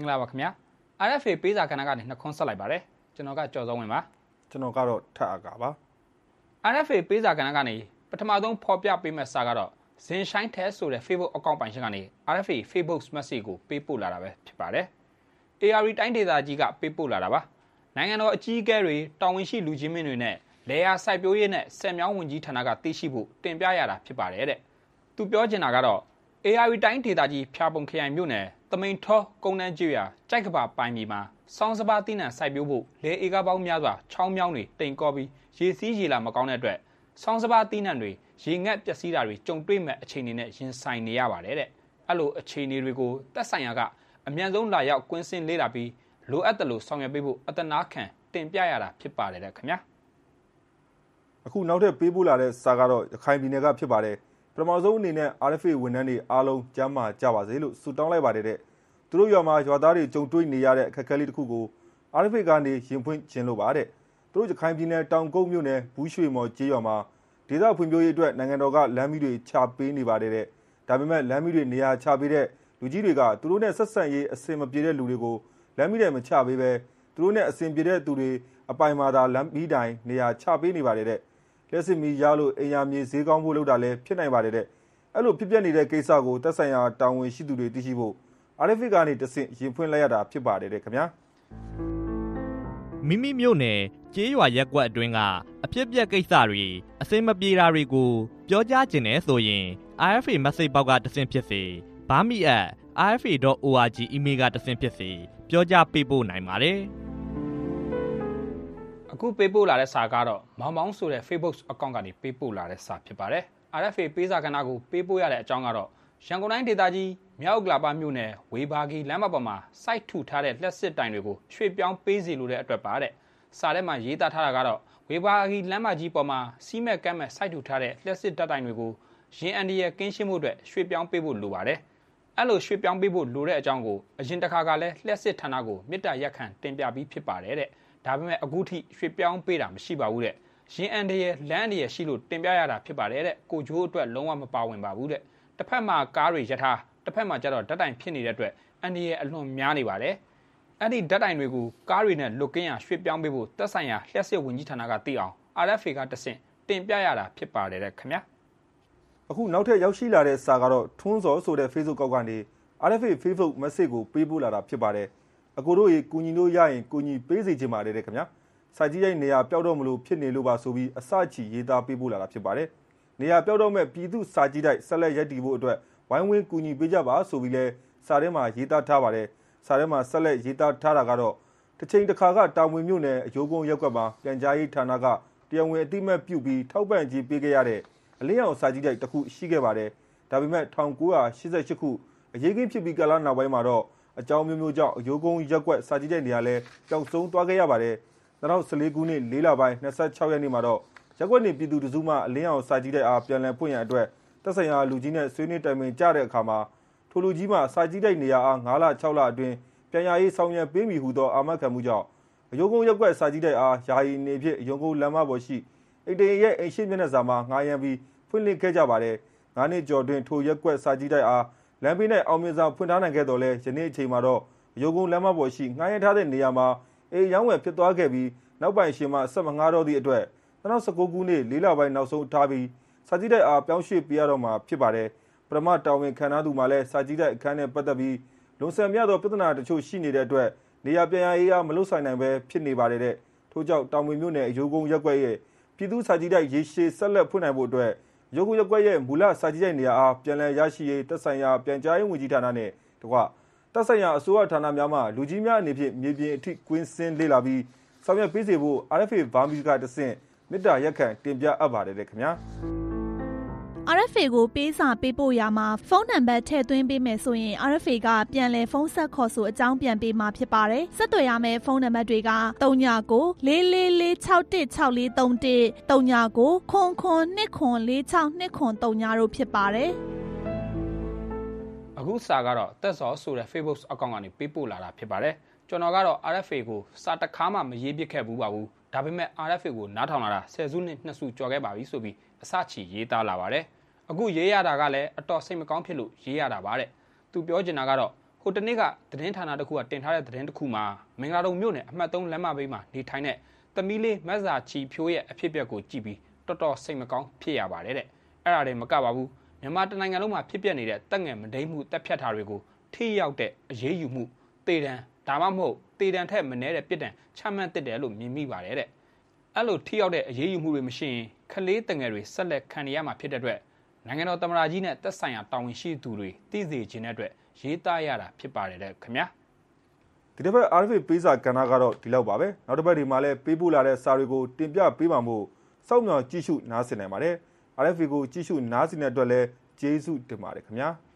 ္ဂလာပါခင်ဗျာ RFA ပေးစာကဏ္ဍကနေနှခွန်းဆက်လိုက်ပါတယ်ကျွန်တော်ကကြော်စောဝင်ပါကျွန်တော်ကတော့ထပ်အကာပါ RFA ပေးစာကဏ္ဍကနေပထမဆုံးဖော်ပြပေးမဲ့စာကတော့ဇင်ဆိုင်ထဲဆိုတဲ့ Facebook အကောင့်ပိုင်ရှင်ကနေ RFA Facebook message ကိုပေးပို့လာတာပဲဖြစ်ပါတယ် AR တိုင်းဒေသကြီးကပေးပို့လာတာပါနိုင်ငံတော်အကြီးအကဲတွေတာဝန်ရှိလူကြီးမင်းတွေနဲ့လေယာစိုက်ပျိုးရေးနဲ့ဆက်မြောင်းဝင်ကြီးဌာနကသိရှိဖို့တင်ပြရတာဖြစ်ပါတယ်တဲ့သူပြောချင်တာကတော့ AR တိုင်းဒေသကြီးဖျာပုံခရိုင်မြို့နယ်တမိန်ထောကုန်းတန်းကျွော်ကြိုက်ကပါပိုင်မီမှာစောင်းစပါးတိနံစိုက်ပျိုးဖို့လေဧကပေါင်းများစွာချောင်းမြောင်းတွေတိမ်ကောပြီးရေစီးရေလာမကောင်းတဲ့အတွက်စောင်းစပါးတိနံတွေရေငတ်ပျက်စီးတာတွေကြုံတွေ့မဲ့အခြေအနေနဲ့ရင်ဆိုင်နေရပါတယ်တဲ့အဲ့လိုအခြေအနေတွေကိုသက်ဆိုင်ရာကအမြန်ဆုံးလာရောက်ကွင်းစင်းလေ့လာပြီးလိုအပ်တယ်လို့ဆောင်ရွက်ပေးဖို့အတနာခံတင်ပြရတာဖြစ်ပါတယ်တဲ့ခင်ဗျာအခုနောက်ထပ်ပေးပို့လာတဲ့စာကတော့ရခိုင်ပြည်နယ်ကဖြစ်ပါတယ်ပထမဆုံးအနေနဲ့ RFA ဝန်ထမ်းတွေအားလုံးကျမ်းမာကြပါစေလို့ဆုတောင်းလိုက်ပါတယ်တဲ့သူတို့ရွာမှာရွာသားတွေကြုံတွေ့နေရတဲ့အခက်အခဲလေးတစ်ခုကို RFA ကနေရင်ဖွင့်ခြင်းလို့ပါတဲ့သူတို့ရခိုင်ပြည်နယ်တောင်ကုန်းမြို့နယ်ဘူးရွှေမော်ကျေးရွာမှာဒေသဖွံ့ဖြိုးရေးအတွက်နိုင်ငံတော်ကလမ်းမီးတွေချပေးနေပါတယ်တဲ့ဒါပေမဲ့လမ်းမီးတွေနေရာချပေးတဲ့လူကြီးတွေကသူတို့နဲ့ဆက်ဆံရေးအဆင်မပြေတဲ့လူတွေကိုလမ်းမီးတွေမချပေးပဲသူတို့နဲ့အဆင်ပြေတဲ့သူတွေအပိုင်မှာသာလမ်းမီးတိုင်နေရာချပေးနေပါတယ်တဲ့လက်စစ်မီးရလို့အိမ်ယာမြေဈေးကောင်းဖို့လုပ်တာလည်းဖြစ်နိုင်ပါတယ်တဲ့အဲ့လိုဖြစ်ပျက်နေတဲ့ကိစ္စကိုသက်ဆိုင်ရာတာဝန်ရှိသူတွေသိရှိဖို့ RFA ကနေတဆင့်ရင်ဖွင့်လိုက်ရတာဖြစ်ပါတယ်တဲ့ခင်ဗျာမိမိမြို့နယ်ကျေးရွာရက်ကွက်အတွင်းကအဖြစ်အပျက်ကိစ္စတွေအစင်မပြေတာတွေကိုပြောကြားခြင်းနဲ့ဆိုရင် RFA message ပေါက်ကတဆင့်ဖြစ်စေbami@rfa.org email ကတဆင့်ဖြစ်စေပြောကြားပေးပို့နိုင်ပါတယ်အခုပေးပို့လာတဲ့စာကတော့မောင်မောင်ဆိုတဲ့ Facebook အကောင့်ကနေပေးပို့လာတဲ့စာဖြစ်ပါတယ် RFA ပေးစာကဏ္ဍကိုပေးပို့ရတဲ့အကြောင်းကတော့ရန်ကုန်တိုင်းဒေသကြီးမြောက်ဥက္ကလာပမြို့နယ်ဝေဘာဂီလမ်းမပေါ်မှာစိုက်ထူထားတဲ့လက်စစ်တိုင်တွေကိုရွှေ့ပြောင်းပေးစီလိုတဲ့အတွက်ပါတဲ့စာထဲမှာရေးသားထားတာကတော့ဝေဘာဂီလမ်းမကြီးပေါ်မှာစီးမဲ့ကမ်းမဲ့စိုက်ထူထားတဲ့လက်စစ်တပ်တိုင်တွေကိုရင်အန်ဒီရဲ့ကင်းရှင်းမှုအတွက်ရွှေ့ပြောင်းပေးဖို့လိုပါတယ်အဲ့လိုရွှေ့ပြောင်းပေးဖို့လိုတဲ့အကြောင်းကိုအရင်တစ်ခါကလည်းလက်စစ်ဌာနကိုမေတ္တာရက်ခံတင်ပြပြီးဖြစ်ပါတယ်တဲ့ဒါပေမဲ့အခုထိရွှေ့ပြောင်းပေးတာမရှိပါဘူးတဲ့ရင်အန်ဒီရဲ့လမ်းအန်ဒီရဲ့ရှိလို့တင်ပြရတာဖြစ်ပါတယ်တဲ့ကိုဂျိုးအတွက်လုံးဝမပါဝင်ပါဘူးတဲ့တစ်ဖက်မှာကားတွေရထားတစ်ဖက်မှာကျတော့ဓာတ်တိုင်ဖြစ်နေတဲ့အတွက်အန်ဒီရဲ့အလွန်များနေပါတယ်အဲ့ဒီဓာတ်တိုင်တွေကိုကားတွေနဲ့လွတ်ကင်းရရွှေ့ပြောင်းပေးဖို့သက်ဆိုင်ရာလျှက်စစ်ဝန်ကြီးဌာနကသိအောင် RFA ကတဆင့်တင်ပြရတာဖြစ်ပါတယ်တဲ့ခင်ဗျာအခုနောက်ထပ်ရောက်ရှိလာတဲ့စာကတော့ထွန်းစောဆိုတဲ့ Facebook ကောက်ကနေ RFA Facebook message ကိုပေးပို့လာတာဖြစ်ပါတယ်အကိုတို့ရေကူညီလို့ရရင်ကူညီပေးစေချင်ပါတယ်တဲ့ခင်ဗျာစာကြည့်ရိုက်နေရာပျောက်တော့မလို့ဖြစ်နေလို့ပါဆိုပြီးအစချီရေးသားပေးပို့လာတာဖြစ်ပါတယ်နေရာပျောက်တော့မဲ့ပြည်သူစာကြည့်တိုက်ဆက်လက်ရပ်တည်ဖို့အတွက်ဝိုင်းဝန်းကူညီပေးကြပါဆိုပြီးလဲစာထဲမှာရေးသားထားပါတယ်စာထဲမှာဆက်လက်ရေးသားထားတာကတော့တစ်ချိန်တစ်ခါကတာဝန်မြို့နယ်အယိုးကုန်းရက်ကွက်မှာပြန်ကြားရေးဌာနကတရားဝင်အတိမတ်ပြုပြီးထောက်ပံ့ကြေးပေးခဲ့ရတဲ့အလင်းအောင်စာကြည့်တိုက်တစ်ခုရှိခဲ့ပါတယ်ဒါပေမဲ့1988ခုအရေးကင်းဖြစ်ပြီးကာလနောက်ပိုင်းမှာတော့အကြောင်းမျိုးမျိုးကြောင့်အယိုးကုန်းရက်ကွက်စာကြည့်တိုက်နေရာလဲပျောက်ဆုံးသွားခဲ့ရပါတယ်2014ခုနှစ်4လပိုင်း26ရက်နေ့မှာတော့ရက်ကွက်နေပြည်သူတစုမှအလင်းအောင်စာကြည့်တိုက်အားပြန်လည်ဖွင့်ရန်အတွက်သက်ဆိုင်ရာလူကြီးနဲ့ဆွေးနွေးတိုင်ပင်ကြတဲ့အခါမှာထိုလူကြီးမှစာကြည့်တိုက်နေရာအား9လ6လအတွင်းပြန်ရရေးဆောင်ရွက်ပေးမိဟုသောအာမခံမှုကြောင့်အယုံကုန်းရက်ကွက်စာကြည့်တိုက်အားယာယီနေဖြင့်အယုံကုန်းလမ်းမပေါ်ရှိအိမ်တရဲ့အိမ်ရှိမျက်နှာစာမှာငှားရမ်းပြီးဖွင့်လှစ်ခဲ့ကြပါတယ်9နှစ်ကျော်တွင်ထိုရက်ကွက်စာကြည့်တိုက်အားလမ်းဘေး၌အောင်မြင်စွာဖွင့်ထားနိုင်ခဲ့တော်လဲယနေ့အချိန်မှာတော့အယုံကုန်းလမ်းမပေါ်ရှိငှားရမ်းထားတဲ့နေရာမှာအေးရောင်းဝယ်ဖြစ်သွားခဲ့ပြီးနောက်ပိုင်ရှင်မှဆက်မငှားတော့သည့်အတွက်2019ခုနှစ်4လပိုင်းနောက်ဆုံးထားပြီးစာကြည့်တိုက်အားပြောင်းရွှေ့ပြရတော့မှာဖြစ်ပါတယ်ပထမတာဝန်ခံထားသူမှလည်းစာကြည့်တိုက်အခန်းနဲ့ပတ်သက်ပြီးလွန်ဆန်မြသောပြဿနာတချို့ရှိနေတဲ့အတွက်နေရာပြန်ရရေးအားမလွတ်ဆိုင်နိုင်ပဲဖြစ်နေပါတယ်တဲ့ထို့ကြောင့်တောင်ဝင်မြို့နယ်အယိုးကုန်းရက်ကွက်ရဲ့ပြည်သူစာကြည့်တိုက်ရေရှည်ဆက်လက်ဖွင့်နိုင်ဖို့အတွက်အယိုးကုန်းရက်ကွက်ရဲ့မူလစာကြည့်တိုက်နေရာအားပြန်လည်ရရှိရေးသက်ဆိုင်ရာပြန်ကြားရေးဝန်ကြီးဌာနနဲ့တကွသက်ဆိုင်ရာအစိုးရဌာနများမှလူကြီးများအနေဖြင့်မြေပြင်အထိကွင်းစင်းလေ့လာပြီးဆောင်ရွက်ပေးစေဖို့ RFA ဘာမီကတဆင့်မေတ္တာရက်ခံတင်ပြအပ်ပါတယ်တဲ့ခင်ဗျာ RFA ကိုပေးစာပေးပို့ရမှာဖုန်းနံပါတ်ထည့်သွင်းပေးမယ်ဆိုရင် RFA ကပြန်လည်ဖုန်းဆက်ခေါ်ဆိုအကြောင်းပြန်ပေးမှာဖြစ်ပါတယ်။ဆက်သွယ်ရမယ့်ဖုန်းနံပါတ်တွေက399444616431 3999246243တို့ဖြစ်ပါတယ်အခုစာကတော့တက်စောဆိုတဲ့ Facebook အကောင့်ကနေပေးပို့လာတာဖြစ်ပါတယ်ကျွန်တော်ကတော့ RFA ကိုစာတစ်ခါမှမရေးပြခဲ့ဘူးပါဘူးဒါပေမဲ့ RFA ကိုနားထောင်လာတာ10စုနှစ်2စုကြော်ခဲ့ပါပြီဆိုပြီးအစချီရေးသားလာပါတယ်အခုရေးရတာကလည်းအတော်စိတ်မကောင်းဖြစ်လို့ရေးရတာပါတဲ့သူပြောချင်တာကတော့ဟိုတနေ့ကသတင်းဌာနတစ်ခုကတင်ထားတဲ့သတင်းတစ်ခုမှာမင်္ဂလာတုံမြို့နယ်အမှတ်3လမ်းမဘေးမှာနေထိုင်တဲ့သမီးလေးမက်ဇာချီဖြိုးရဲ့အဖြစ်အပျက်ကိုကြည့်ပြီးတော်တော်စိတ်မကောင်းဖြစ်ရပါတယ်တဲ့အဲ့ဒါတွေမကပါဘူးမြန်မာတနိုင်ငံလုံးမှာဖြစ်ပျက်နေတဲ့တက်ငယ်မဒိမှုတက်ဖြတ်တာတွေကိုထိရောက်တဲ့အရေးယူမှုတေတံဒါမှမဟုတ်တေတံထက်မနည်းတဲ့ပြစ်ဒဏ်ချမှတ်တဲ့လို့မြင်မိပါတယ်တဲ့အဲ့လိုထိရောက်တဲ့အရေးယူမှုတွေမရှိရင်ခလေးတငယ်တွေဆက်လက်ခံရမှာဖြစ်တဲ့အတွက်နိုင်ငံတော်သမ္မတကြီးနဲ့သက်ဆိုင်ရာတာဝန်ရှိသူတွေသိစေခြင်းတဲ့အတွက်ရေးသားရတာဖြစ်ပါတယ်တဲ့ခင်ဗျာဒီတစ်ပတ် RFA ပေးစာကဏ္ဍကတော့ဒီလောက်ပါပဲနောက်တစ်ပတ်ဒီမှာလည်းပေးပို့လာတဲ့စာတွေကိုတင်ပြပေးပါမို့စောင့်မျှော်ကြည့်ရှုနားဆင်နိုင်ပါတယ်RFA ကိုကြည့်ရှုနားဆင်တဲ့အတွက်လည်းကျေးဇူးတင်ပါတယ်ခင်ဗျာ